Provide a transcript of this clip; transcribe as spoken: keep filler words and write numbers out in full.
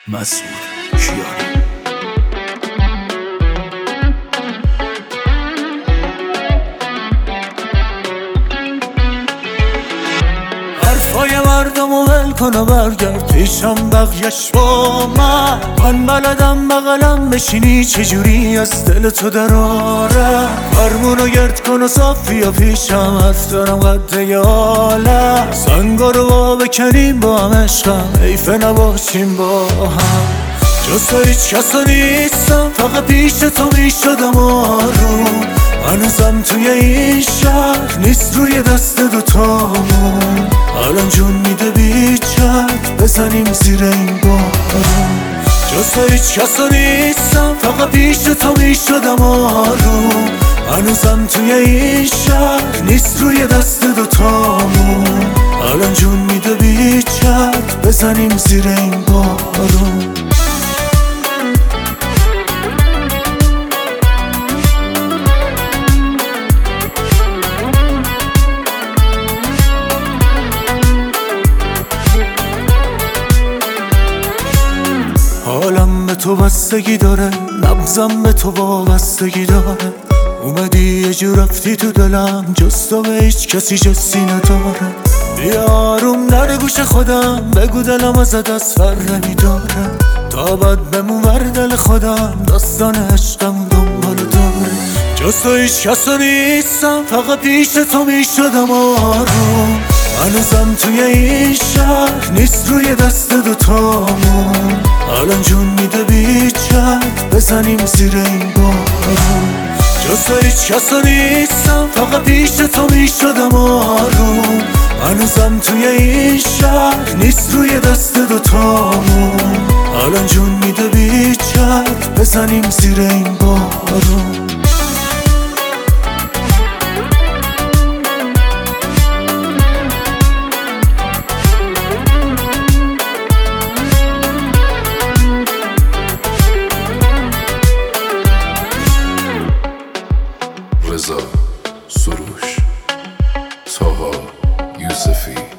مسعود کیانی. حرفای مردم و ول کن و برگرد پیشم بقیش با من. من بلدم بغلم بشینی چجوری از دل تو دراره. فرمونو گرد کن و صافی و پیشم حرف دارم قد یالم. سنگا رو با بکنیم با هم عشقم حیفه نباشیم با هم. جز تو هیچ کسا نیستم فقط پیش تو میشدم آروم. هنوزم توی این شهر نیست روی دست دوتامون. الان جون میده بیچک بزنیم زیر این بارون. جز تو هیچ کسا نیستم فقط پیش تو میشدم آروم. هنوزم توی این شهر نیست روی دست دوتامون. الان جون میده بیچک بزنیم زیر این بارون. حالم به تو بستگی داره، نبضم به تو وابستگی داره. اومدی یه جور رفتی تو دلم، جز تو به هیچ کسی جسی نداره. بیا آروم در گوش خودم بگو دلم از دست فر نمیداره. تا بعد بمون بر دل خودم داستان عشقم دنبال داره. جز تو هیچ کسا نیستم فقط پیش تو میشدم آروم. هنوزم توی این شهر نیست روی دست دوتامون. الان جون میده بیچک بزنیم زیر این بارون. جز تو هیچ کسا نیستم فقط پیش تو میشدم آروم. هنوزم توی این شهر نیست روی دست دوتامون. الان جون میده بیچک بزنیم زیر این بارون. رضا سروش، طاها یوسفی.